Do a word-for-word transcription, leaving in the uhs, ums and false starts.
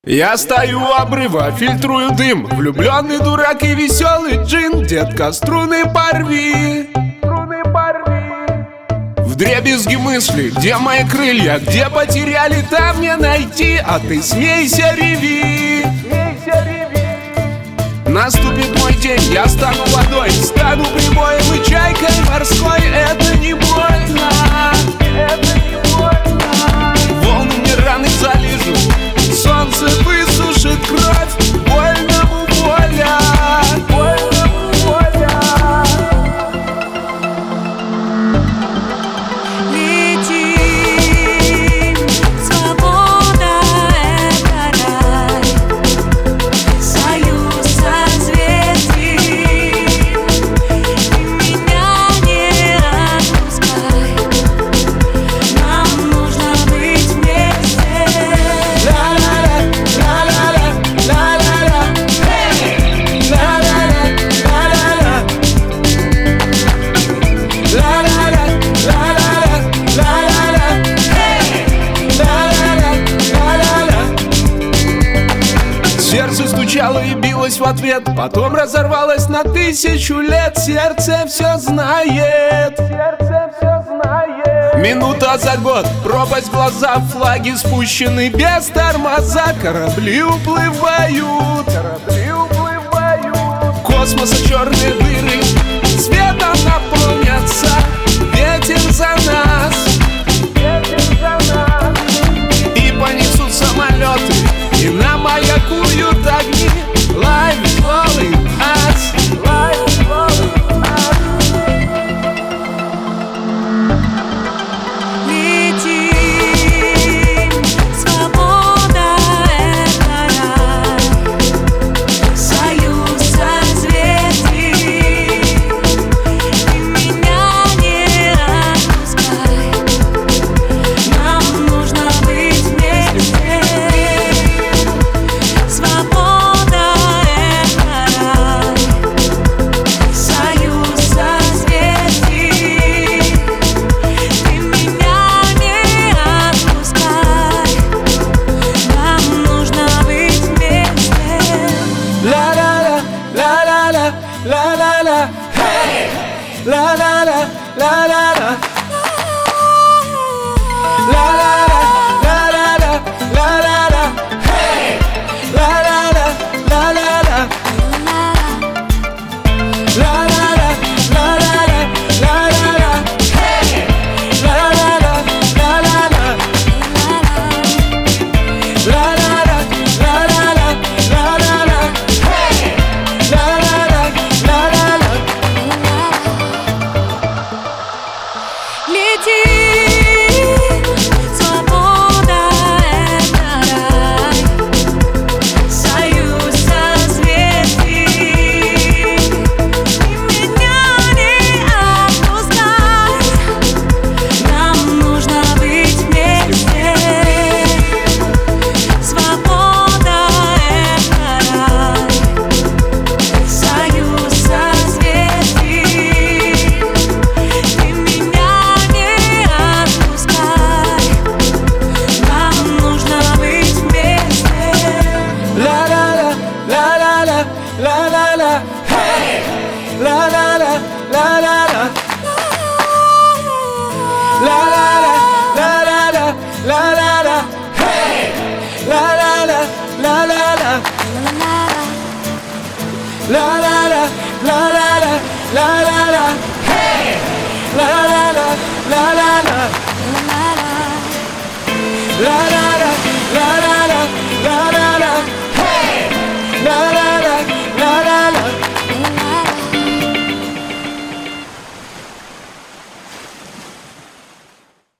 Я стою у обрыва, фильтрую дым. Влюбленный дурак и веселый джин. Детка, струны порви, струны порви. Вдребезги мысли, где мои крылья? Где потеряли, там не найти. А ты смейся, реви, смейся, реви. Наступит мой день, я стану водой, стану прибоем и чайкой морской. Это не больно, это не больно. Волны мне раны залижут, солнце высушит кровь. Вольному воля, вольному воля. Летим, свобода — это рай, союз созвездий. Ты меня не отпускай, нам нужно быть вместе. Сердце стучало и билось в ответ, потом разорвалось на тысячу лет. Сердце все знает, сердце все знает. Минута за год, пропасть в глаза, флаги спущены без тормоза. Корабли уплывают, корабли уплывают. Космоса черные дыры светом наполнятся. Ветер за нас, ветер за нас. И понесут самолеты, и намаякуют огни. Life is calling us, life is calling us. Летим, свобода — это рай, союз созвездий. Ты меня не отпускай, нам нужно быть вместе. Свобода — это рай, союз созвездий. Ты меня не отпускай, нам нужно быть вместе. Ла-ла-ла, ла-ла-ла, ла-ла-ла, hey! Ла-ла-ла, ла-ла-ла, ла-ла-ла, ла-ла-ла, ла-ла-ла, hey! Ла-ла-ла, ла-ла-ла, ла-ла-ла, ла-ла-ла, ла-ла-ла, hey! Ла-ла-ла, ла-ла-ла, ла-ла-ла, ла-ла-ла, ла-ла-ла, hey! Ла-ла-ла, ла-ла-ла. Летим, свобода — это рай, союз созвездий. Ты меня не отпускай, нам нужно быть вместе. Свобода — это рай, союз созвездий. Ты меня не отпускай, нам нужно быть вместе. Ла-ла-ла, ла-ла-ла, ла-ла-ла, hey! Ла-ла-ла, ла-ла-ла, ла-ла-ла, ла-ла-ла, ла-ла-ла, hey! Ла-ла-ла, ла-ла-ла, ла-ла-ла, ла-ла-ла, ла-ла-ла, hey! Ла-ла-ла, ла-ла-ла, ла-ла-ла.